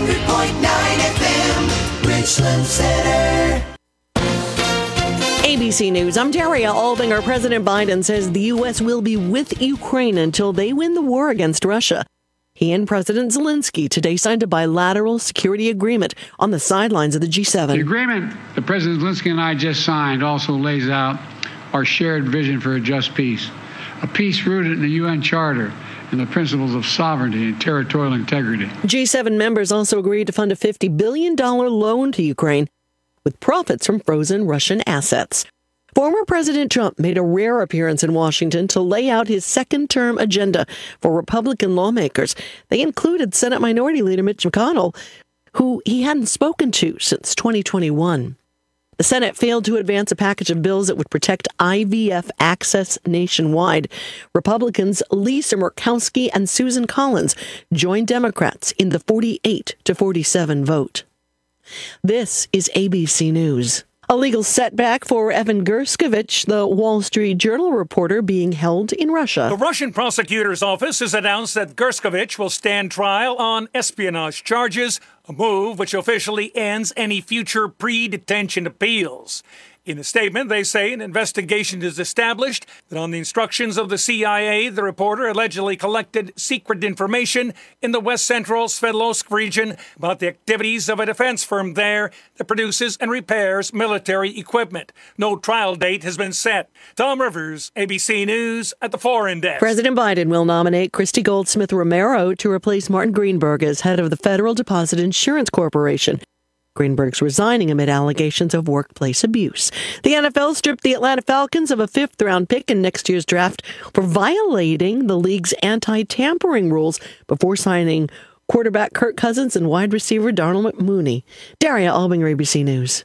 FM, Richland Center. ABC News, I'm Daria Albinger. President Biden says the U.S. will be with Ukraine until they win the war against Russia. He and President Zelensky today signed a bilateral security agreement on the sidelines of the G7. The agreement that President Zelensky and I just signed also lays out our shared vision for a just peace, a peace rooted in the UN Charter and the principles of sovereignty and territorial integrity. G7 members also agreed to fund a $50 billion loan to Ukraine with profits from frozen Russian assets. Former President Trump made a rare appearance in Washington to lay out his second-term agenda for Republican lawmakers. They included Senate Minority Leader Mitch McConnell, who he hadn't spoken to since 2021. The Senate failed to advance a package of bills that would protect IVF access nationwide. Republicans Lisa Murkowski and Susan Collins joined Democrats in the 48-47 vote. This is ABC News. A legal setback for Evan Gershkovich, the Wall Street Journal reporter being held in Russia. The Russian prosecutor's office has announced that Gershkovich will stand trial on espionage charges, a move which officially ends any future pre-detention appeals. In a statement, they say an investigation is established that on the instructions of the CIA, the reporter allegedly collected secret information in the West Central Sverdlovsk region about the activities of a defense firm there that produces and repairs military equipment. No trial date has been set. Tom Rivers, ABC News at the Foreign Desk. President Biden will nominate Christy Goldsmith Romero to replace Martin Greenberg as head of the Federal Deposit Insurance Corporation. Greenberg's resigning amid allegations of workplace abuse. The NFL stripped the Atlanta Falcons of a fifth-round pick in next year's draft for violating the league's anti-tampering rules before signing quarterback Kirk Cousins and wide receiver Darnell Mooney. Daria Albinger, ABC News.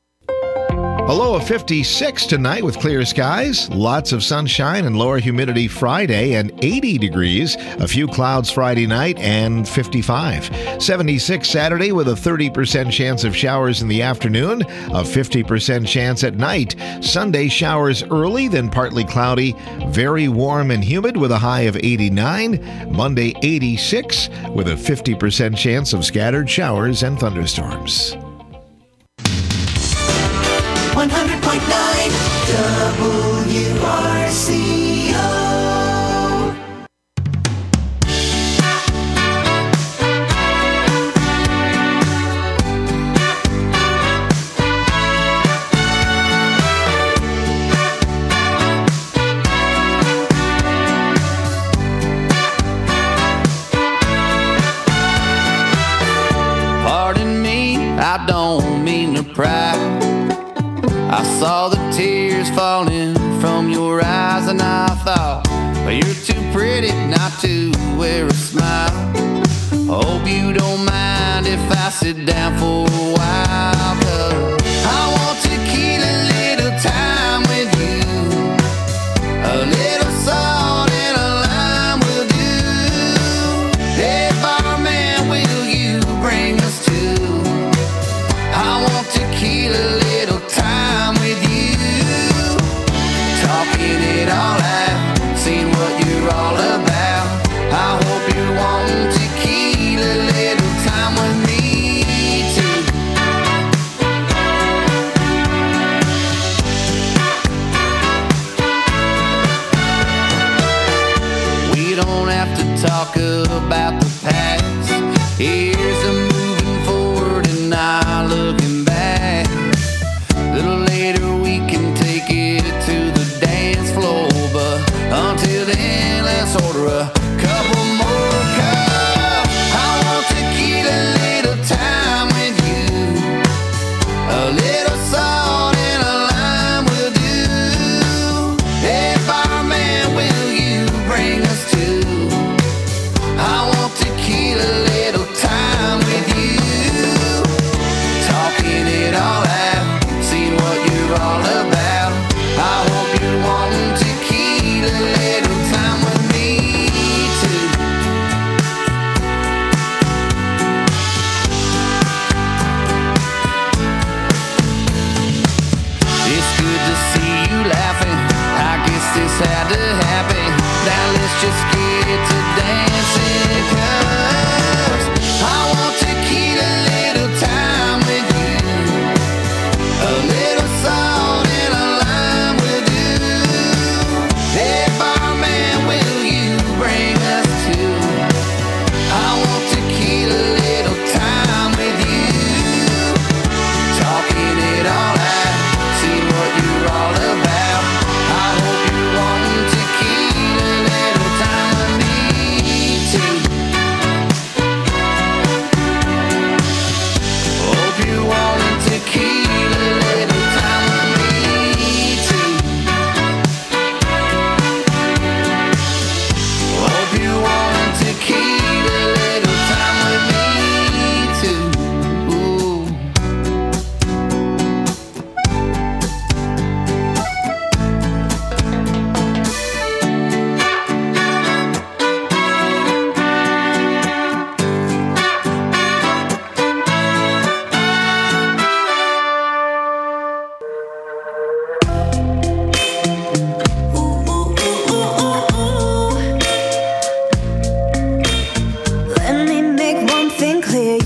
A low of 56 tonight with clear skies, lots of sunshine and lower humidity Friday, and 80 degrees. A few clouds Friday night and 55. 76 Saturday with a 30% chance of showers in the afternoon, a 50% chance at night. Sunday showers early, then partly cloudy, very warm and humid with a high of 89. Monday 86 with a 50% chance of scattered showers and thunderstorms. 100.9 WRCO. Pardon me, I don't mean to pry. I saw the tears falling from your eyes and I thought, well, you're too pretty not to wear a smile. Hope you don't mind if I sit down for a while, 'cause I want to keep a little time with you. A little salt and a lime will do. Hey, barman, will you bring us to? I want to keep a little time with you, talking it all out, seeing what you're all about. I hope you're wanting to keep a little time.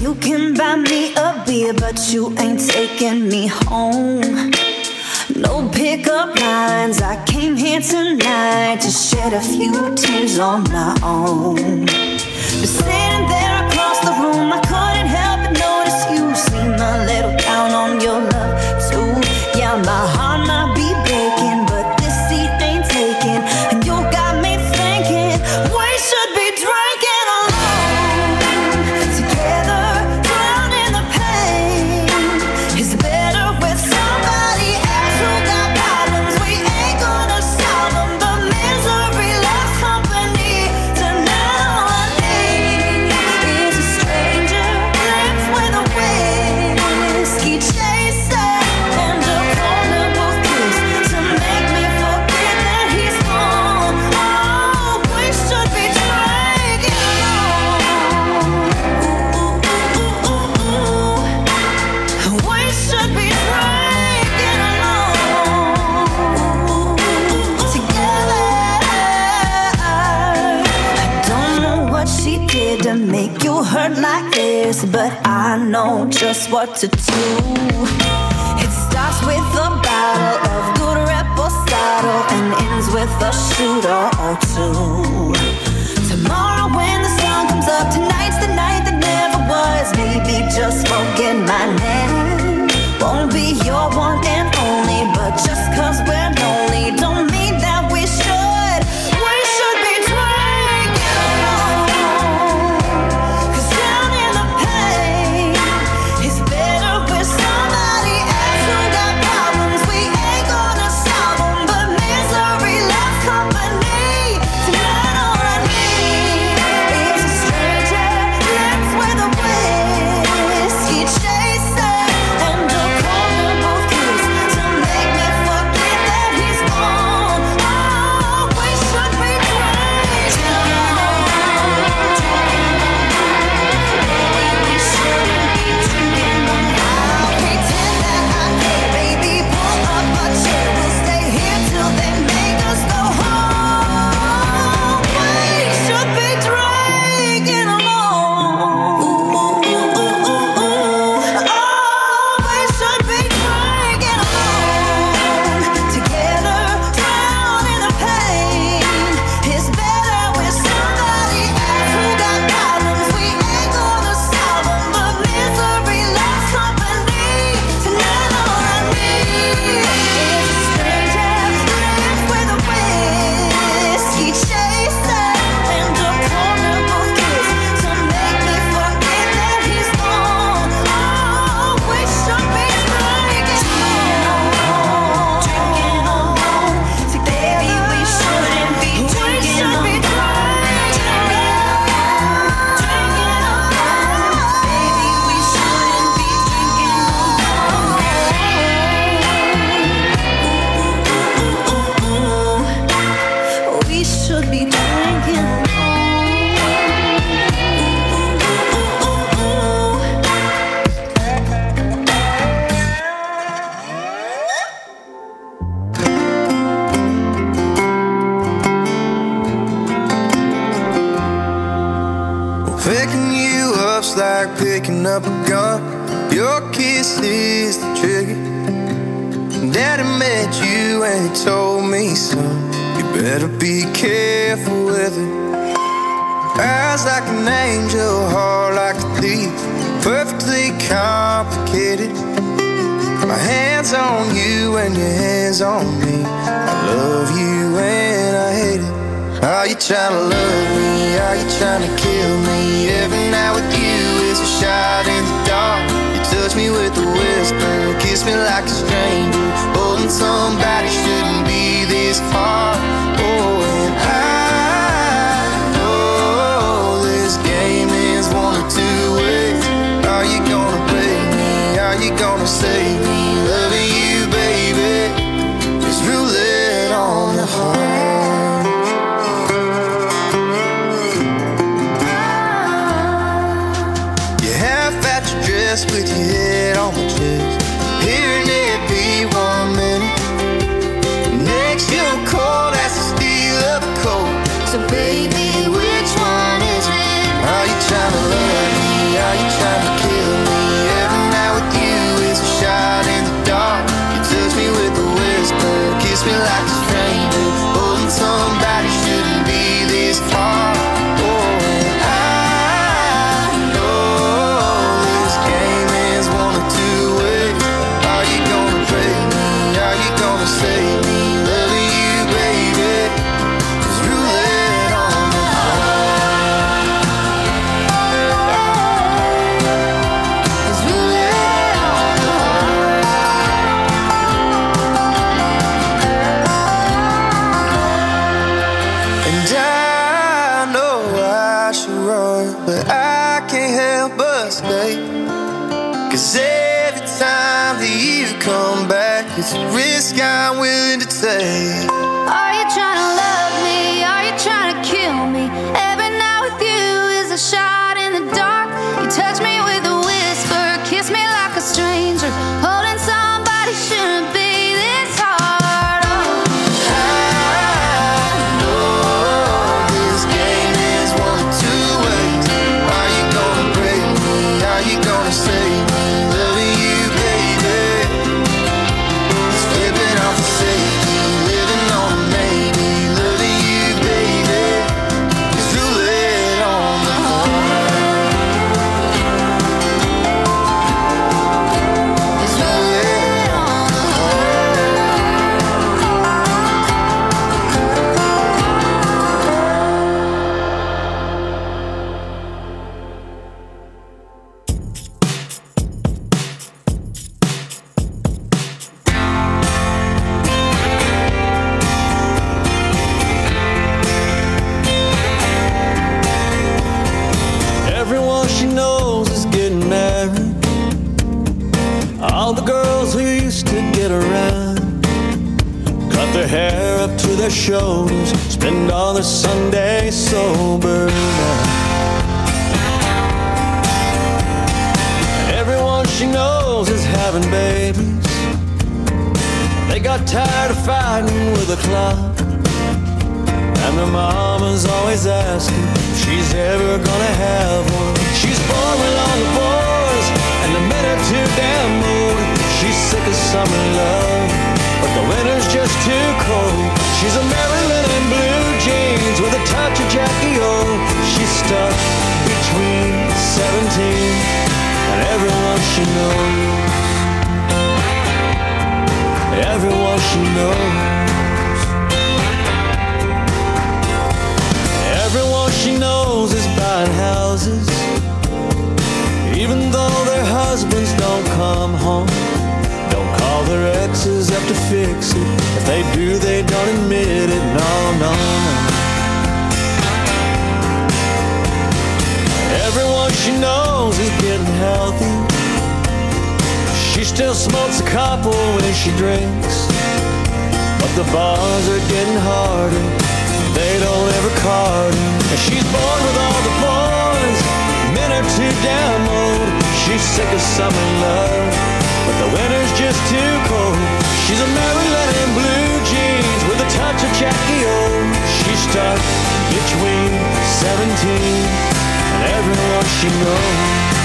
You can buy me a beer, but you ain't taking me home. No pickup lines, I came here tonight to shed a few tears on my own. But sitting there across the room, I couldn't help but notice you seem a little down on your love too. Yeah, my heart might be breaking, but this seat ain't taken. And you got me thinking we should be drinking alone together, drowning the pain. It's better with somebody else who got problems. We ain't gonna solve them, but misery loves company. Tonight all I need is a stranger, lips with a whiskey chaser, and a vulnerable kiss to make me forget that he's gone. Oh, we should be drinking alone. Ooh, ooh, ooh, ooh. We should be drinking alone together. I don't know what she did to make you hurt like this, but I know just what to do. It starts with a bottle of good reposado and ends with a shooter or two. Tomorrow when the sun comes up, tonight's the night that never was. Maybe just forget my name. Won't be your one and only, but just 'cause we're lonely don't mean that we should. We should be drinking alone. 'Cause down in the pain is better with somebody else who got problems. We ain't gonna solve them, but misery loves company. Tonight all I need is a stranger, lips with a whiskey chaser, and a vulnerable kiss to make me forget that he's gone. Oh, we should be drinking alone. Baby, we shouldn't be drinking alone. I'll pretend that I care, baby. Pull up a chair, we'll stay here till they make us go home. We should be drinking alone. Ooh, ooh, ooh, ooh, ooh, ooh. Oh, we should be drinking alone together, drowning the pain. It's better with somebody else who got problems. We ain't gonna solve them, but misery loves company. Tonight all I need is a stranger, lips with a whiskey chaser, and a vulnerable kiss to make me forget that he's gone. Oh, we should be drinking alone, drinking alone. So baby, we shouldn't be drinking alone. Drinking alone. Baby, we shouldn't be drinking alone. We should be drinking alone. Picking you up's like picking up a gun. Your kiss is the trigger. Daddy met you and he told me, son, you better be careful with it. Eyes like an angel, heart like a thief, perfectly complicated. My hands on you and your hands on me. I love you and I hate it. Are you trying to love me? Are you trying to kill me? Every night with you is a shot in the dark. You touch me with a whisper, kiss me like a stranger. Holding somebody shouldn't be this hard. Oh, and I know this game is one of two ways. Are you gonna break me? Are you gonna save me? Loving you, baby, is roulette on the heart. With your head on my chest, hearing it be 1 minute. Next you're cold as the steel of a coat. So baby, which one is it? Are you trying to love me? Are you trying to kill me? help but stay. 'Cause every time that you come back, it's a risk I'm willing to take. Are you trying to love me? Are you trying to kill me? Every night with you is a shot in the dark. You touch me with a whisper, kiss me like a stranger. Holding somebody shouldn't be this hard. I know this game is one of two ways. Are you gonna break me? Are you gonna save me? Loving you, baby. It's flipping off the safety, living on a maybe. Loving you, baby. It's roulette on the horn. It's roulette on the Everyone she knows is getting married. All the girls who used to get around cut their hair up to their shoulders, spend all their Sundays sober now. Everyone she knows is having babies. They got tired of fighting with the clock, and their mama's always asking if she's ever gonna have one. She's born with all the boys, and the men are too damn old. She's sick of summer love, but the winter's just too cold. She's a Maryland in blue jeans with a touch of Jackie O. She's stuck between 17 and everyone she knows. Everyone she knows. Everyone she knows is buying houses, even though their husbands don't come home. Don't call their exes up to fix it. If they do, they don't admit it. No, no, no. Everyone she knows is getting healthy. She still smokes a couple when she drinks, but the bars are getting harder. They don't ever card her. And she's born with all the boys, men are too damn old. She's sick of summer love, but the winter's just too cold. She's a Maryland in blue jeans with a touch of Jackie O. She's stuck between 17 and everyone she knows.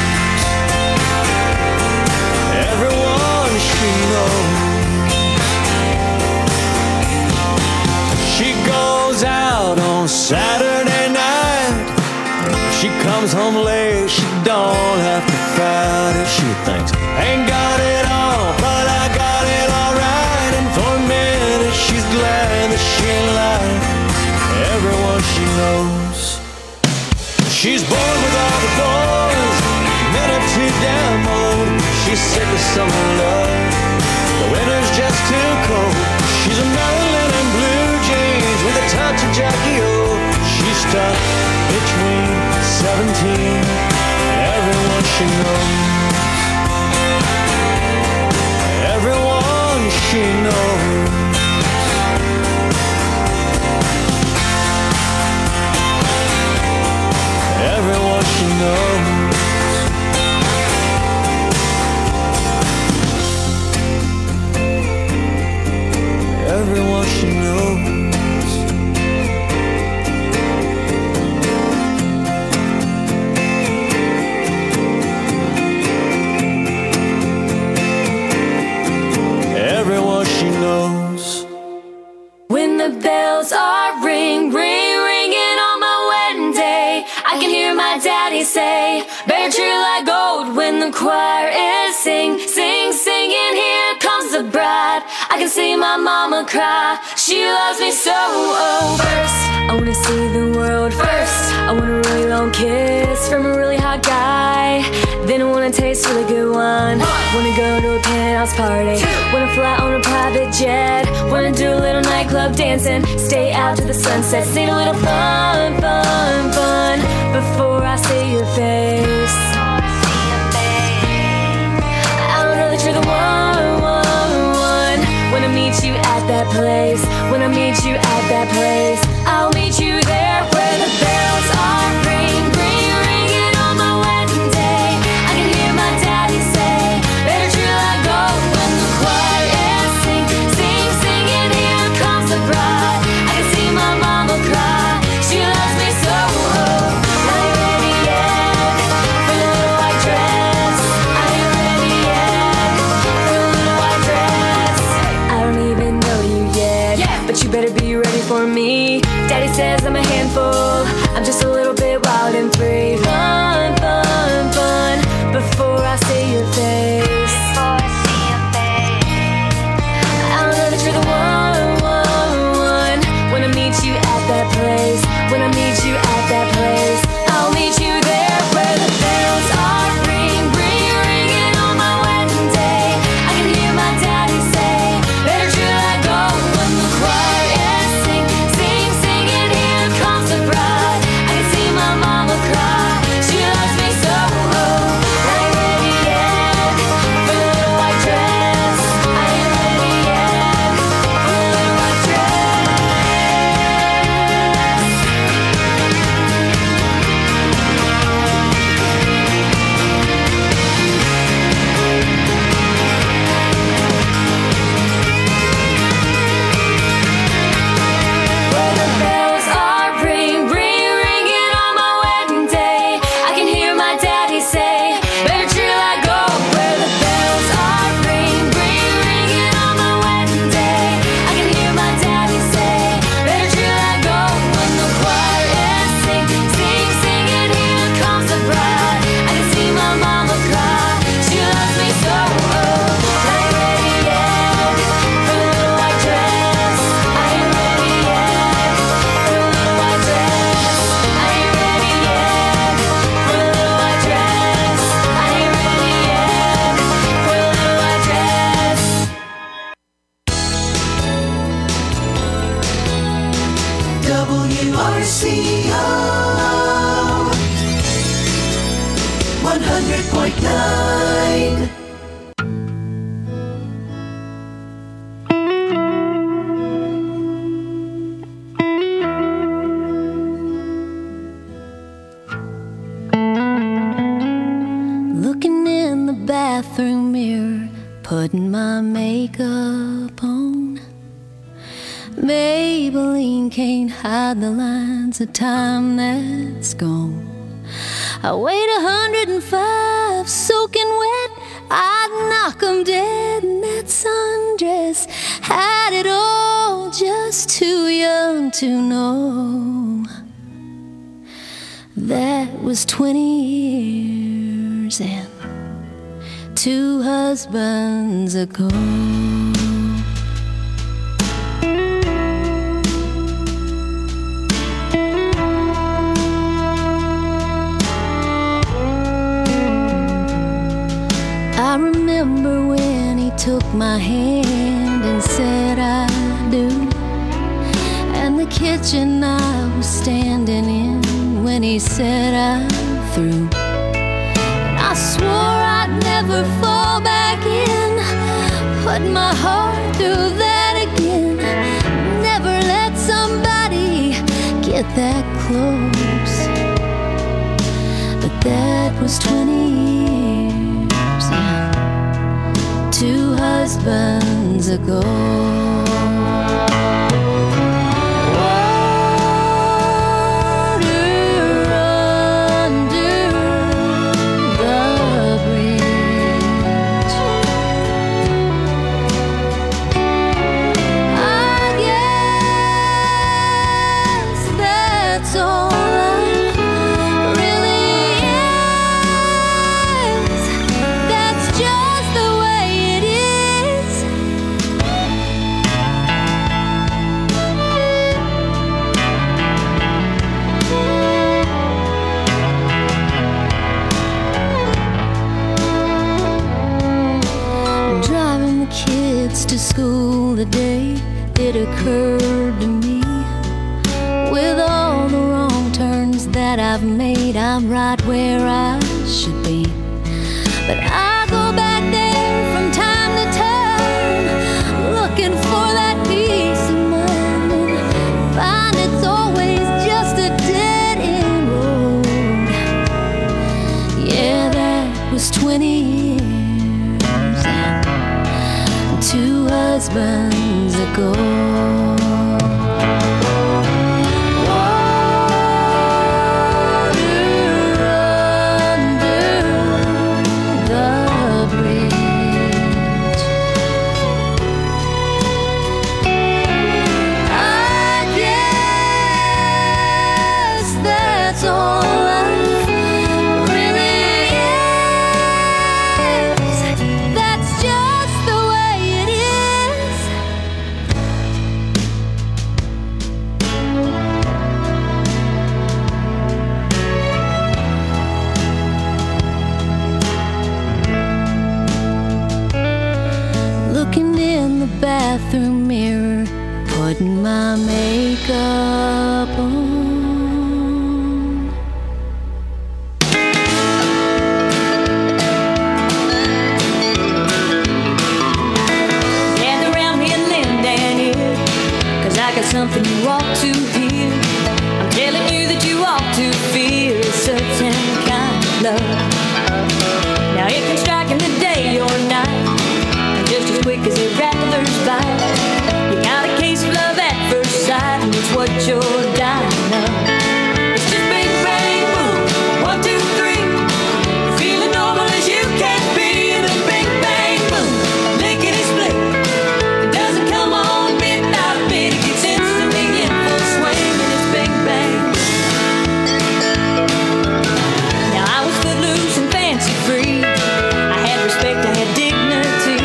Everyone she knows. She goes out on Saturday night. She comes home late, she don't have to fight it. She thinks, ain't got it all, but I got it alright. And for a minute she's glad that she ain't like everyone she knows. She's born with all the boys, men are too damn old. She's sick of summer love, the winter's just too cold. She's a Maryland in blue jeans with a touch of Jackie O. She's stuck between 17 and everyone she knows. Everyone she knows. Everyone she knows. Everyone she knows. Everyone she knows. When the bells are ringing on my wedding day, I can hear my daddy say, bear true like gold. When the choir is singing, here comes the bride. I can see my mama cry, she loves me so. Oh, first, I wanna see the world first. I want a really long kiss from a really hot guy. Then I wanna taste really good wine. Wanna go to a penthouse party. Wanna fly on a private jet. Wanna do a little nightclub dancing. Stay out to the sunset. Sing a little fun before I see your face. place. When I meet you at that place, I'll meet you there where the bells are ring, ring, ringing on my wedding day. I can hear my daddy say, better true like gold when the choir is sing, sing, singing, here comes the bride. I can see my mama cry, she loves me so. Are you ready yet for the little white dress? Are you ready yet for the little white dress? I don't even know you yet, but you better be ready for me. Daddy says I'm a handful, I'm just a little bit wild and free. Fun, fun, fun, before I see your face. I'll know that you're the one, one, one. When I meet you at that place, when I meet you at that place, I'll meet you there where the bells are ring, ring, ringing on my wedding day. I can hear my daddy say, better true like gold when the choir is sing, sing, singing, here comes the bride. I can see my mama cry, she loves me so. Are you ready yet for the little white dress? Are you ready yet for the little white dress? Where the bells are ring, ring, ringing on my wedding day. I can hear my daddy say, better true like gold. Where the bells are ring, ring, ringing on my wedding day. I can hear my daddy say, better true like gold. When the choir is sing, sing, singing, here comes the bride. I can see my mama cry, she loves me so. Are you ready yet for the little white dress? Are you ready yet for the little white dress? Are you ready yet for the little white dress? Are you ready yet for the little white dress? WRCO 100.9. Looking in the bathroom mirror, putting my makeup on. Maybelline can't hide the lines of time that's gone. I weighed 105, soaking wet, I'd knock 'em dead in that sundress. Had it all, just too young to know. That was 20 years and 2 husbands ago. I remember when he took my hand and said I do, and the kitchen I was standing in when he said I'm through. And I swore I'd never fall back in, put my heart through that again. Never let somebody get that close. But that was 20 years and 2 husbands ago. To school the day it occurred to me, with all the wrong turns that I've made, I'm right where I should be. But I go back there from time to time, looking for that peace. was 20 years and 2 husbands ago. Bathroom mirror, putting my makeup on. Gather around me and lend an ear, 'cause I got something you ought to hear. I'm telling you that you ought to feel a certain kind of love. Now it can strike in the day or night, just as quick as a rattler's bite. You got a case of love at first sight, and it's what you're dying of. It's just bing, bang, boom, 1, 2, 3. You're feeling normal as you can be, and then bing, bang, boom, lickety split. It doesn't come on bit by bit, it gets instantly in full swing, and it's bing, bang. Now I was footloose and fancy free. I had respect, I had dignity.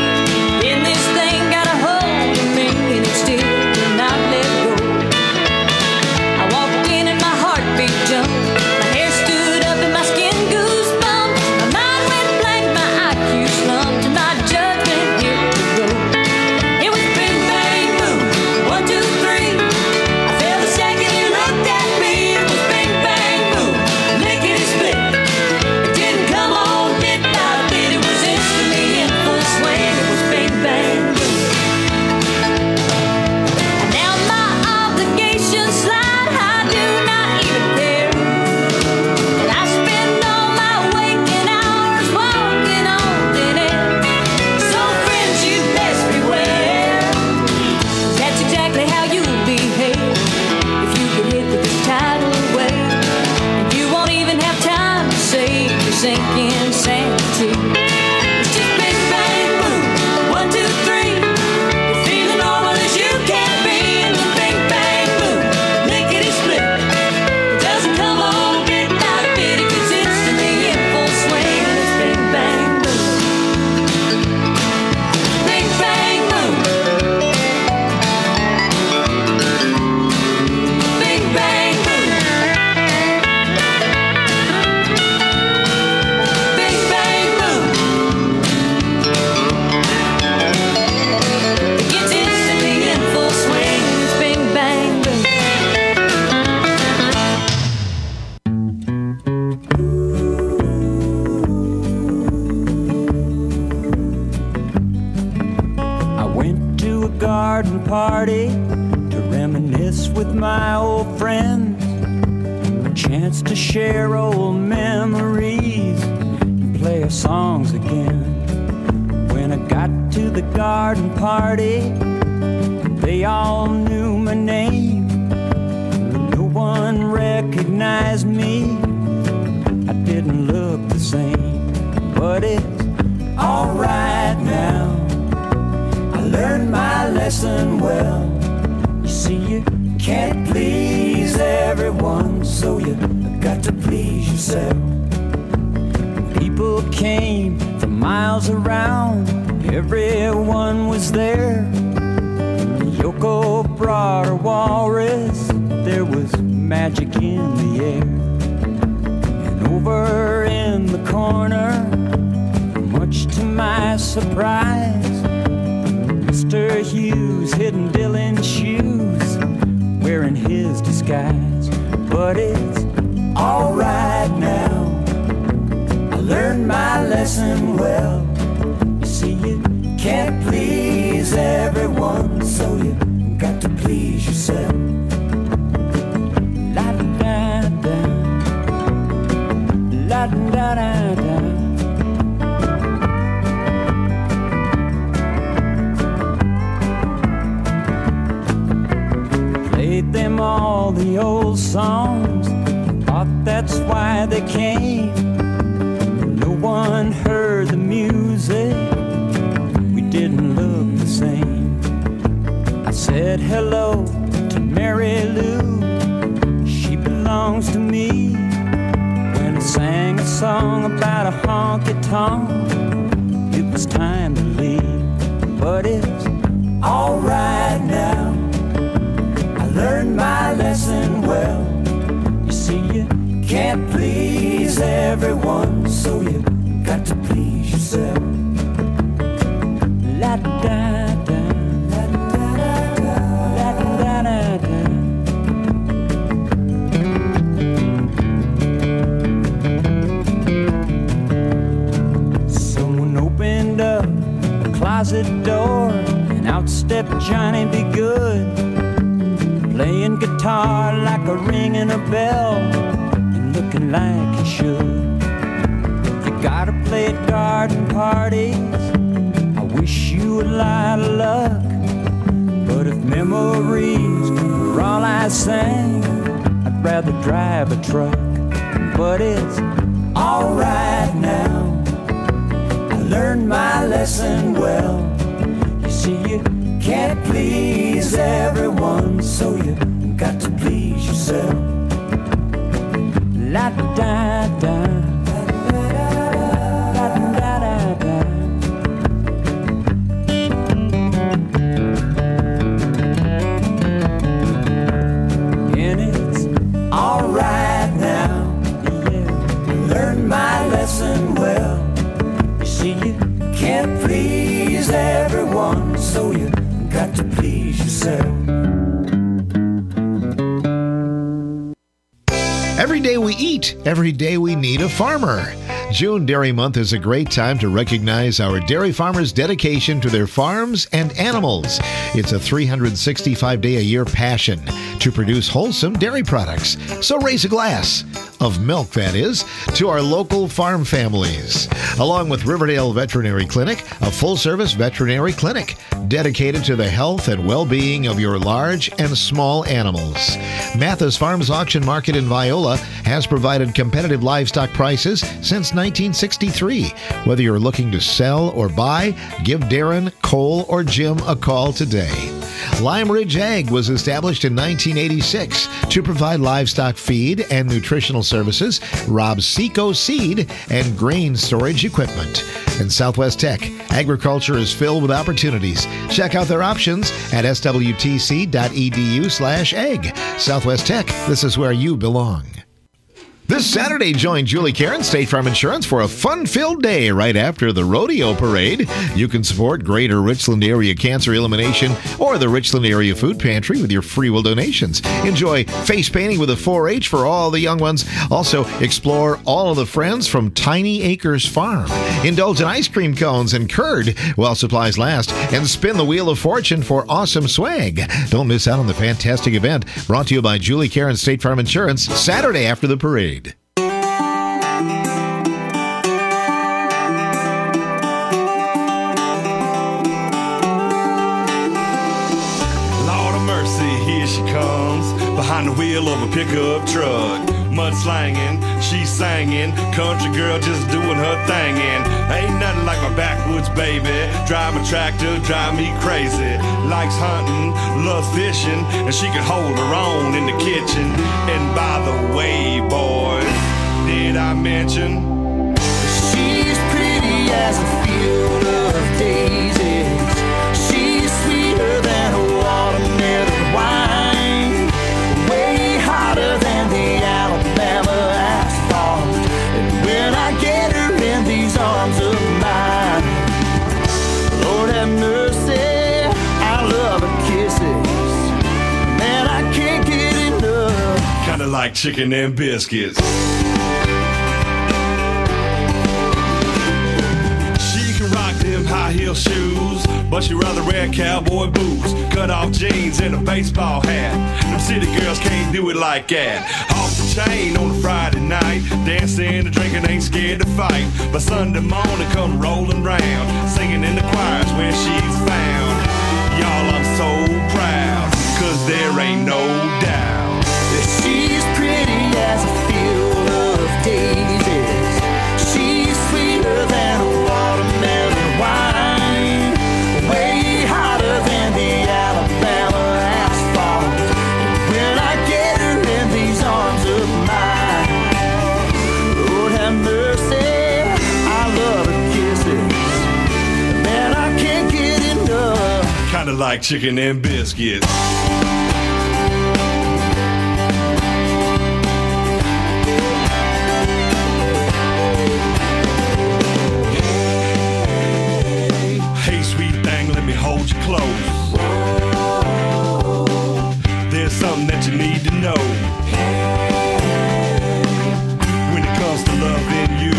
Sinking sanity. It's just bing, bang, boom, 1, 2, 3. You're feeling normal as you can be, and then bing, bang, boom, lickety split. It doesn't come on bit by bit, it gets instantly in full swing, and it's bing, bang, boom, bing, bang, boom, bing, bang, boom. Garden party to reminisce with my old friends, a chance to share old memories and play our songs again. When I got to the garden party, they all knew my name. No one recognized me, I didn't look the same, but it's alright now. Learned my lesson well. You see, you can't please everyone, so you got to please yourself. People came from miles around, everyone was there. Yoko brought her walrus, there was magic in the air. And over in the corner, much to my surprise, Mr. Hughes hidden Dylan's shoes, wearing his disguise. But it's alright now, I learned my lesson well. You see, you can't please everyone, so you got to please yourself. La-da-da-da, la-da-da-da, one heard the music, we didn't look the same. I said hello to Mary Lou, she belongs to me. When I sang a song about a honky-tonk, it was time to leave. But it's alright now, I learned my lesson well. You see, you can't please everyone, so you got to please yourself. La da da, la da da da, la da da da. Someone opened up the closet door, and out stepped Johnny B. Good, playing guitar like a ringing a bell, and looking like he should. You gotta play at garden parties, I wish you a lot of luck. But if memories were all I sang, I'd rather drive a truck. But it's alright now, I learned my lesson well. You see, you can't please everyone, so you got to please yourself. La da da, la da da da. And it's alright now, yeah, learned my lesson well. You see, you can't please everyone, so you got to please yourself. Every day we eat, every day we need a farmer. June Dairy Month is a great time to recognize our dairy farmers' dedication to their farms and animals. It's a 365-day-a-year passion to produce wholesome dairy products. So raise a glass of milk, that is, to our local farm families. Along with Riverdale Veterinary Clinic, a full-service veterinary clinic dedicated to the health and well-being of your large and small animals. Mathis Farms Auction Market in Viola has provided competitive livestock prices since 1963. Whether you're looking to sell or buy, give Darren, Cole, or Jim a call today. Lime Ridge Ag was established in 1986 to provide livestock feed and nutritional services, Rob Seco seed, and grain storage equipment. And Southwest Tech, agriculture is filled with opportunities. Check out their options at swtc.edu/ag. Southwest Tech, this is where you belong. This Saturday, join Julie Karen, State Farm Insurance, for a fun-filled day right after the rodeo parade. You can support Greater Richland Area Cancer Elimination or the Richland Area Food Pantry with your free will donations. Enjoy face painting with a 4-H for all the young ones. Also, explore all of the friends from Tiny Acres Farm. Indulge in ice cream cones and curd while supplies last, and spin the Wheel of Fortune for awesome swag. Don't miss out on the fantastic event brought to you by Julie Karen, State Farm Insurance, Saturday after the parade. Here she comes, behind the wheel of a pickup truck. Mudslanging, she's singing, country girl just doing her thing. And ain't nothing like my backwoods baby. Drive a tractor, drive me crazy. Likes hunting, loves fishing, and she can hold her own in the kitchen. And by the way, boys, did I mention She's pretty as a field of daisies. She's sweeter than a watermelon wine, way hotter than the Alabama asphalt. And when I get her in these arms of mine, Lord have mercy, I love her kisses. Man, I can't get enough. kinda like chicken and biscuits? High heel shoes, but she rather wear cowboy boots, cut off jeans and a baseball hat. Them city girls can't do it like that. Off the chain on a Friday night, dancing and drinking, ain't scared to fight. But Sunday morning come rolling round, singing in the choirs where she's found. Y'all, I'm so proud, cause there ain't no doubt that she's pretty as a field of daisies. She's sweet like chicken and biscuits. Hey, sweet thing, let me hold you close. There's something that you need to know. When it comes to loving you,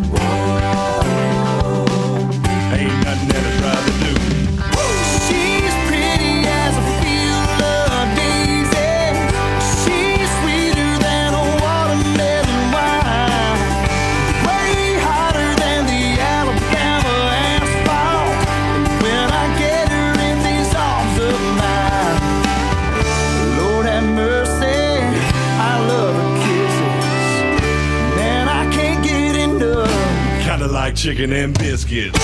ain't nothing that I'd rather do. She's pretty as a field of daisies. She's sweeter than a watermelon wine. Way hotter than the Alabama asphalt. When I get her in these arms of mine, Lord have mercy, I love her kisses. Man, I can't get enough. Kinda like chicken and biscuits.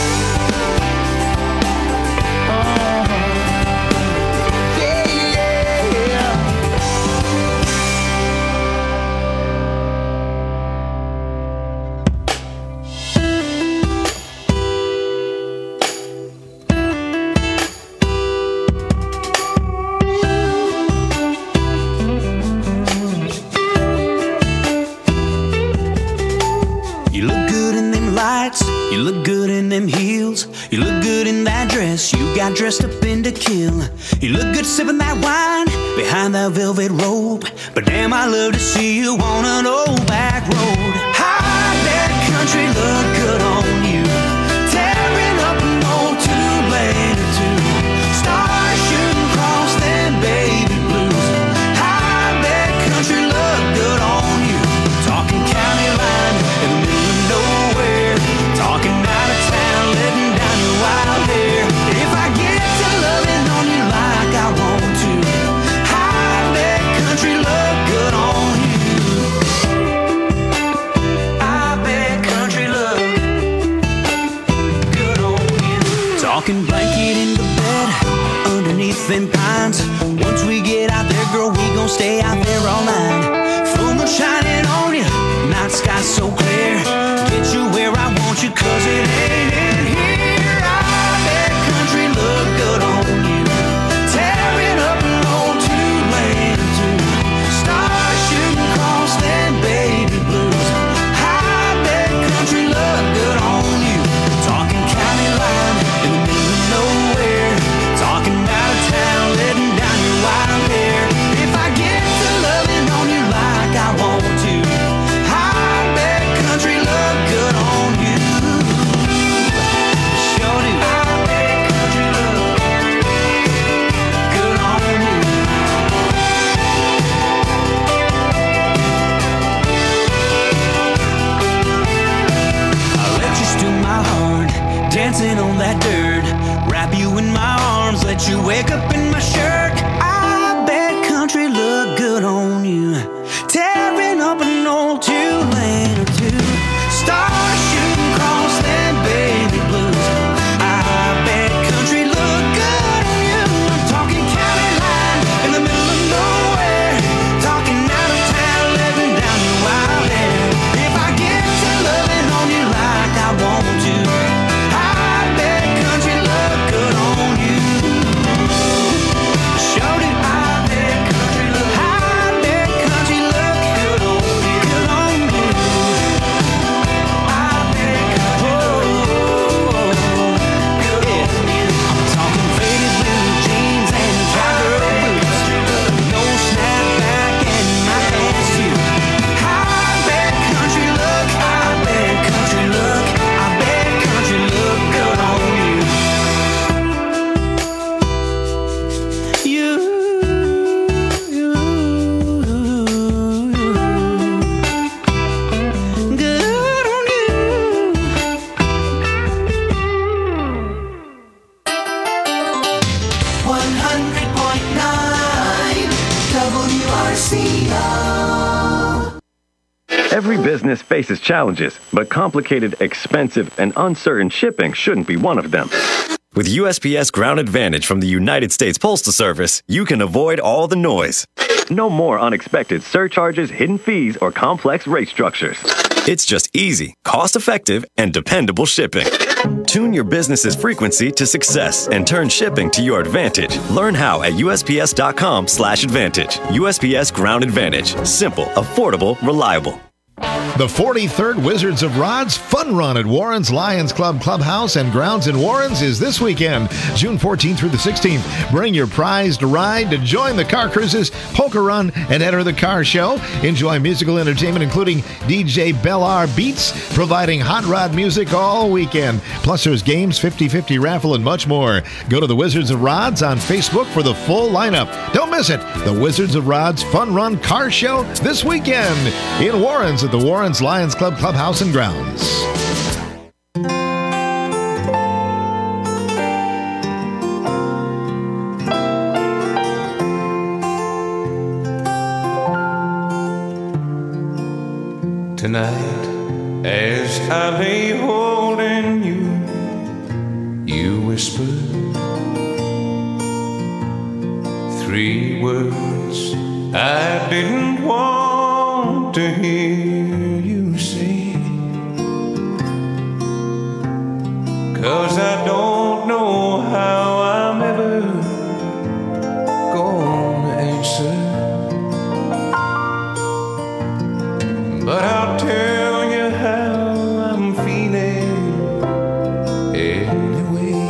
You look good in them lights, you look good in them heels, you look good in that dress, you got dressed up in to kill. You look good sipping that wine behind that velvet robe, but damn, I love to see you on an old back road. High that country look good on you, tearing up an old two-lane or two, stars shooting across them baby blues. High that country look good on you, talking county line in the middle of nowhere, talking out of town, letting down your wild hair. If I get to loving on you like I want to, high that country look good on you. I bet country look good on you. Talking blanket in the bed underneath them pines. Once we get out there, girl, we gon' stay out there all night. Full moon shining on you, night sky so clear. Get you where I want you, 'cause it ain't in here. I bet country look good on you, tearing up an old two-lane or two, stars shooting across them baby blues. I bet country look good on you, talking county line in the middle of nowhere, talking out of town, letting down your wild hair. If I get to loving on you like I want to, I bet country look good on you. Sure do. I bet country look good on you. I let you steal my heart, dancing on that dirt, wrap you in my arms, let you wake up in my shirt. I bet country look good on you, tearing up an old two-lane or two, stars shooting across them baby blues. I bet country look good on you, I'm talking county line in the middle of nowhere, talking out of town, letting down your wild hair. If I get to loving on you like I want to, I bet country look good on you. Sure do. I bet country look good on you, good on you. I bet good on you. I'm talking faded blue jeans and cowgirl boots, no snapback and my pants too. I bet country look, I bet country look, I bet country look good on you. Good on you. 100.9 WRCO. Every business faces challenges, but complicated, expensive, and uncertain shipping shouldn't be one of them. With USPS Ground Advantage from the United States Postal Service, you can avoid all the noise. No more unexpected surcharges, hidden fees, or complex rate structures. It's just easy, cost-effective, and dependable shipping. Tune your business's frequency to success and turn shipping to your advantage. Learn how at USPS.com/advantage. USPS Ground Advantage. Simple, affordable, reliable. The 43rd Wizards of Rods Fun Run at Warren's Lions Club Clubhouse and Grounds in Warren's is this weekend, June 14th through the 16th. Bring your prized ride to join the car cruises, poker run, and enter the car show. Enjoy musical entertainment, including DJ Bellar Beats, providing hot rod music all weekend. Plus, there's games, 50-50 raffle, and much more. Go to the Wizards of Rods on Facebook for the full lineup. Don't miss it. The Wizards of Rods Fun Run Car Show this weekend in Warren's at the Warren's Lions Club Clubhouse and Grounds. Tonight, as I lay holding you, you whispered 3 words I didn't want to hear you say, 'cause I don't know how I'm ever gonna answer, but I'll tell you how I'm feeling anyway.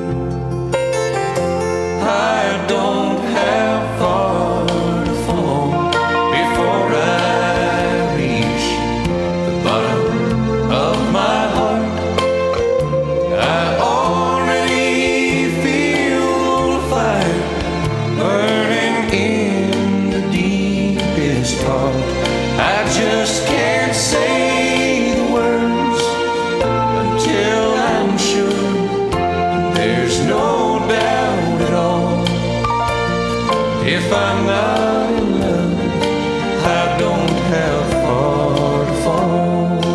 I don't have far to fall before I reach the bottom of my heart. I already feel the fire burning in the deepest part. I just can't say the words until I'm sure there's no doubt at all. If I'm not in love, I don't have far to fall.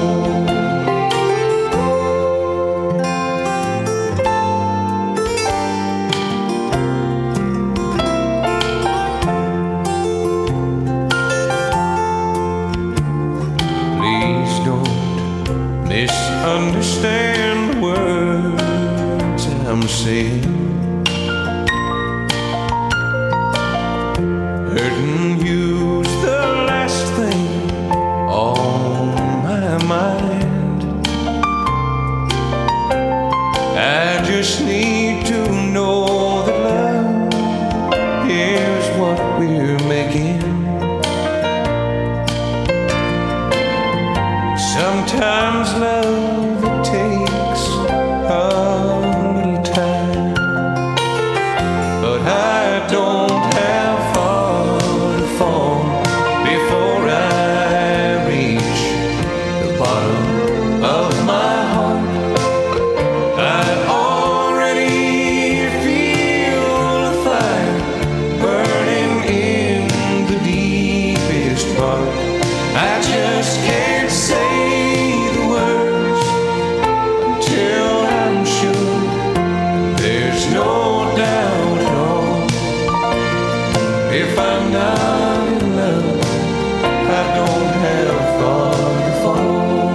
Please don't misunderstand the words I'm saying. Hurting you's the last thing on my mind. I just need to know that love is what we're making. Sometimes love, it takes a little time, but I don't have far to fall before I reach the bottom of my heart. I already feel the fire burning in the deepest part. I just can't say the words until I'm sure there's no doubt at all. If I'm not in love, I don't have far to fall.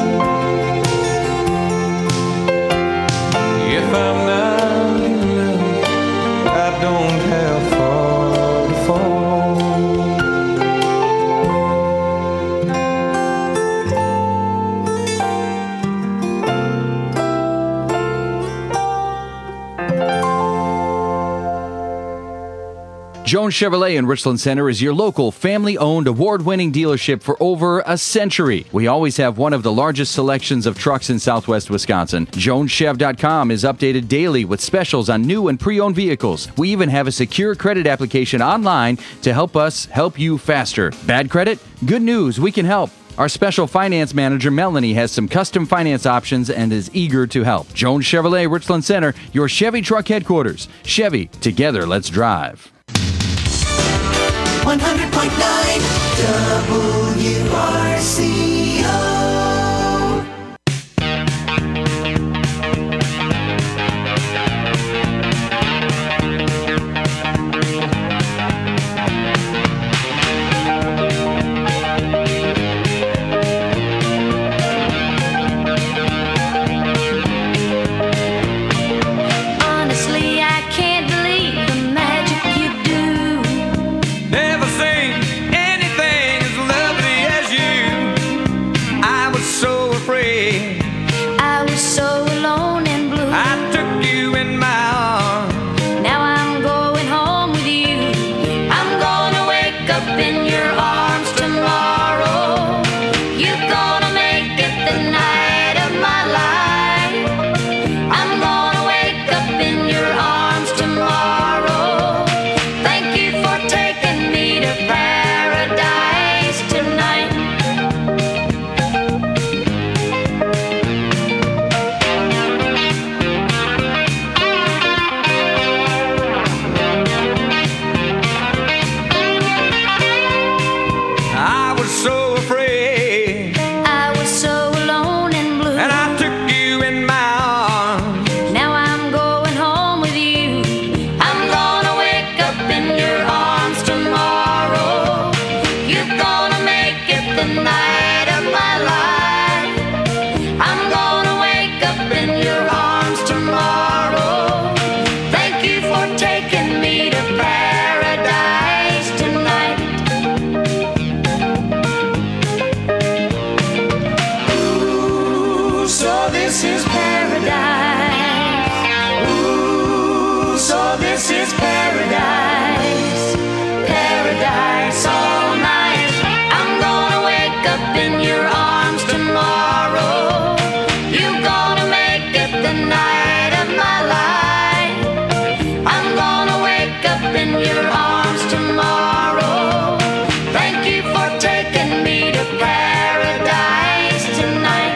If I'm not in love, I don't have far to fall. Jones Chevrolet in Richland Center is your local family-owned, award-winning dealership for over a century. We always have one of the largest selections of trucks in southwest Wisconsin. JonesChev.com is updated daily with specials on new and pre-owned vehicles. We even have a secure credit application online to help us help you faster. Bad credit? Good news, we can help. Our special finance manager, Melanie, has some custom finance options and is eager to help. Jones Chevrolet, Richland Center, your Chevy truck headquarters. Chevy, together, let's drive. 100.9 WRCO. this is paradise. Ooh, so this is paradise. Paradise all night. I'm gonna wake up in your arms tomorrow. You're gonna make it the night of my life. I'm gonna wake up in your arms tomorrow. Thank you for taking me to paradise tonight.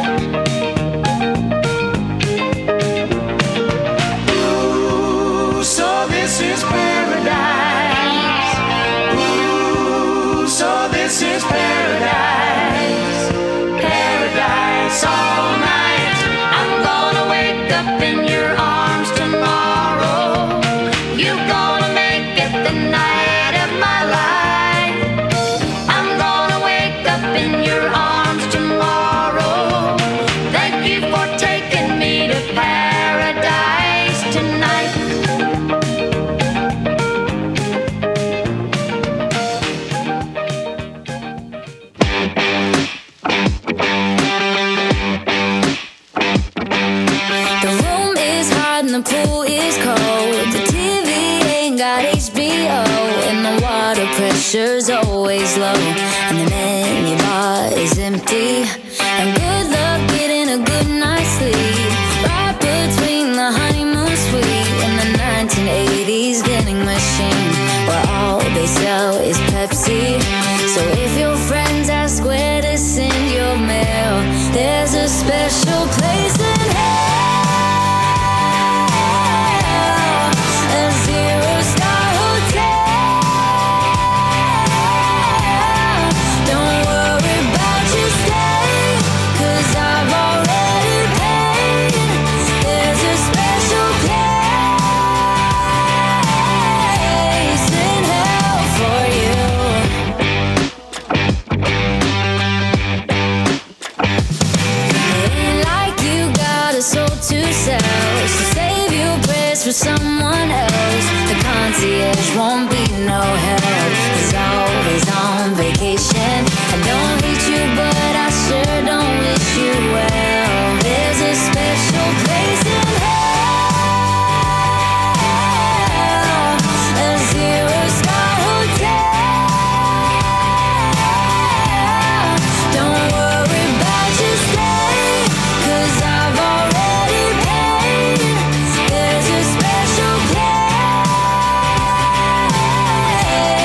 Ooh, so this is paradise. Ooh, so this is paradise. Paradise all night. I'm gonna wake up in your arms tomorrow. You're gonna make it the night of my life. I'm gonna wake up in your arms tomorrow. Thank you for taking me to paradise tonight. The room is hot and the pool is cold. The TV ain't got HBO, and the water pressure's always low, and the menu bar is empty. And good luck getting a good night's sleep, right between the honeymoon suite and the 1980s vending machine, where all they sell is Pepsi. So if your friends ask where to send your mail, there's a special place in hell, a zero-star hotel. Don't worry about your stay, 'cause I've already paid. There's a special place in hell for you. Ain't like you got a soul to sell, so save your prayers for someone else. The concierge won't be no help, he's always on vacation. I don't hate you, but I sure don't wish you well. There's a special place in hell, a zero-star hotel. Don't worry about your stay, 'cause I've already paid. There's a special place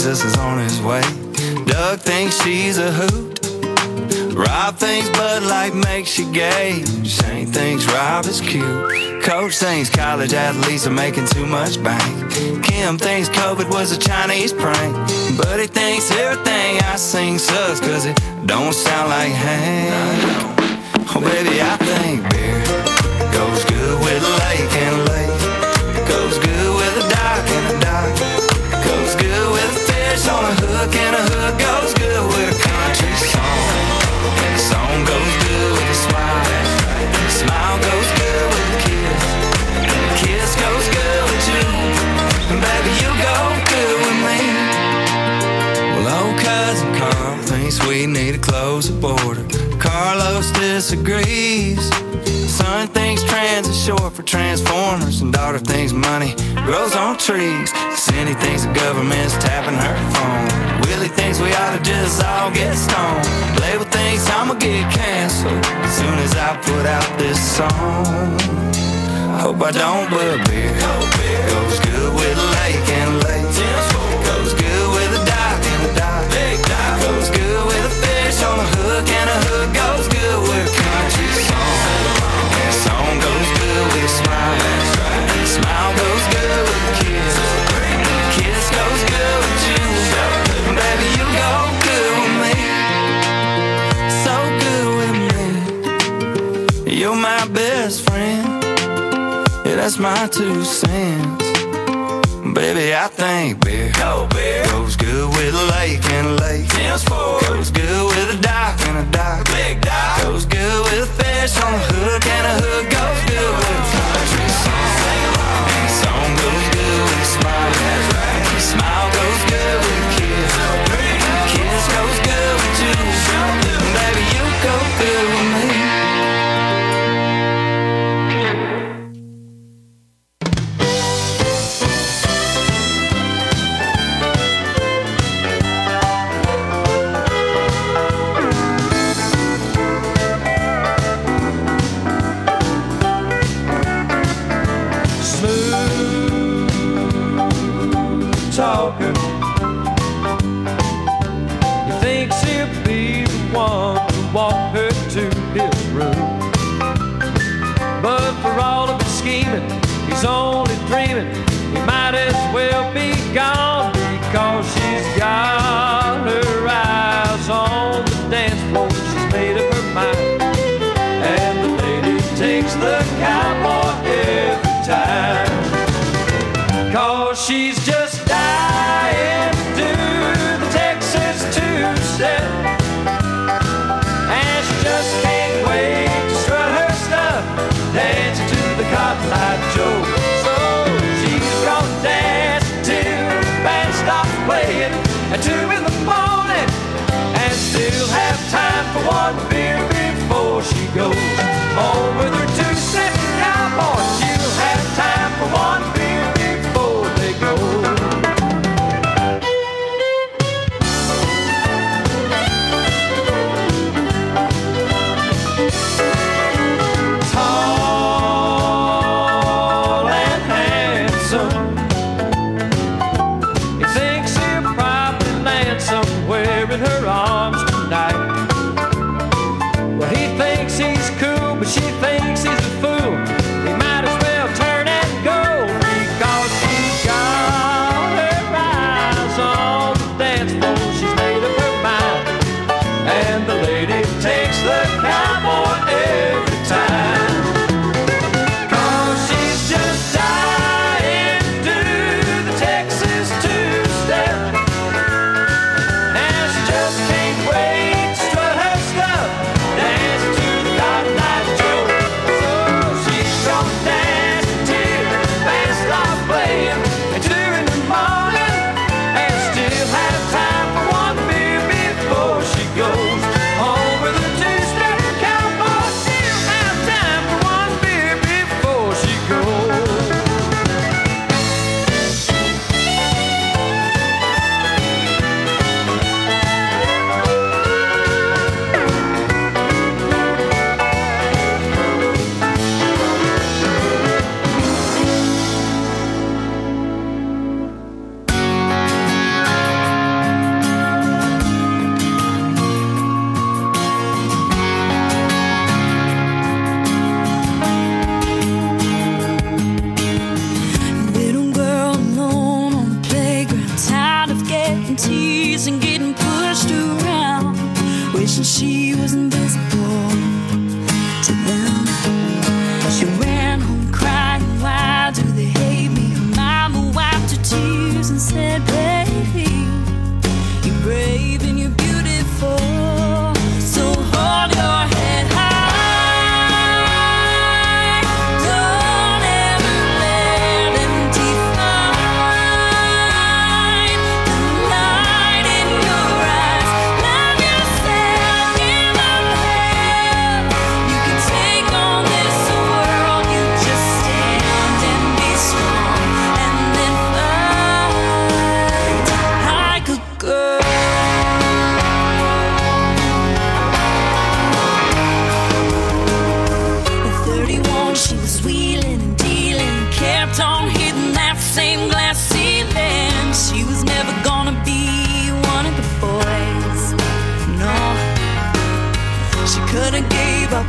Jesus is on his way. Doug thinks she's a hoot. Rob thinks Bud Light makes you gay. Shane thinks Rob is cute. Coach thinks college athletes are making too much bank. Kim thinks COVID was a Chinese prank. Buddy thinks everything I sing sucks, cause it don't sound like Hank. Oh baby, I think beer goes good with a lake and a lake. Goes good with a dock and a dock. Goes good with a fish on a hook and a hook. Goes good with a country song. And the song goes good with a smile. And the smile goes good with a kiss. And the kiss goes good with you. And baby, you go good with me. Well, old cousin Carl thinks we need to close the border. Carlos disagrees. Son thinks trans is short for transformers. And daughter thinks money grows on trees. Cindy thinks the government's tapping her phone. Willie thinks we ought to just all get stoned. Label thinks I'ma get canceled as soon as I put out this song. I hope I don't, but beer goes good with a lake and a lake. Goes good with a dock and a dock. Goes good with a fish on a hook and a hook. Goes good with a country song. And the song goes good with a smile. And the smile goes good with a kiss. And the kiss goes good with you. And baby, you go good with me. So good with me. You're my best friend. Yeah, that's my 2 cents. Baby, I think beer goes good with a lake and a lake. Goes good with a dock and a dock. Goes good with a fish on a hook and a hook. Goes good with a country song. And the song goes good with a smile. And the smile goes good with a kiss. And the kiss goes good with you. And baby, you go good with me. Talking. He thinks he'll be the one to walk her to his room. But for all of his scheming, he's only dreaming. He might as well be gone because she's got her eyes on the dance floor. She's made up her mind, and the lady takes the cowboy every time. Cause she's just dying to do the Texas two-step, and she just can't wait to strut her stuff, dancing to the Cotton Eye Joe. So she's gonna dance till the band stops playing at 2 in the morning, and still have time for 1 beer before she goes home with her 2-step cowboy. She'll have time for 1 beer before they go. Tall and handsome, he thinks he'll probably land somewhere in her arms tonight. Well, he thinks he's cool, but she thinks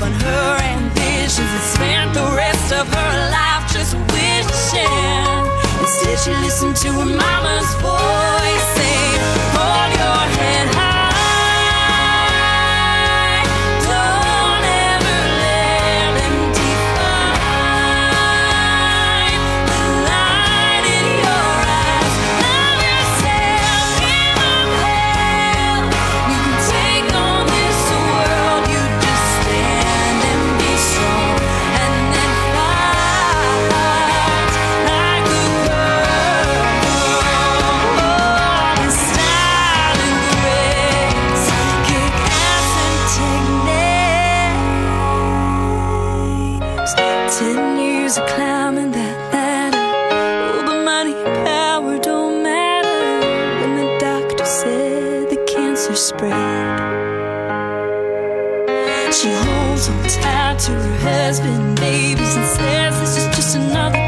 on her ambitions and spent the rest of her life just wishing. Instead she listened to her mama's voice saying, hold your head high, don't ever let them define the light in your eyes. Love yourself, give up hell. You can take on this world, you just stand and be strong, and then fight like a girl. In style and grace, kick ass and take names. 10 years of climbing that ladder, oh, but money and power don't matter. When the doctor said the cancer spread, she holds on tight to her husband, babies, and says this is just another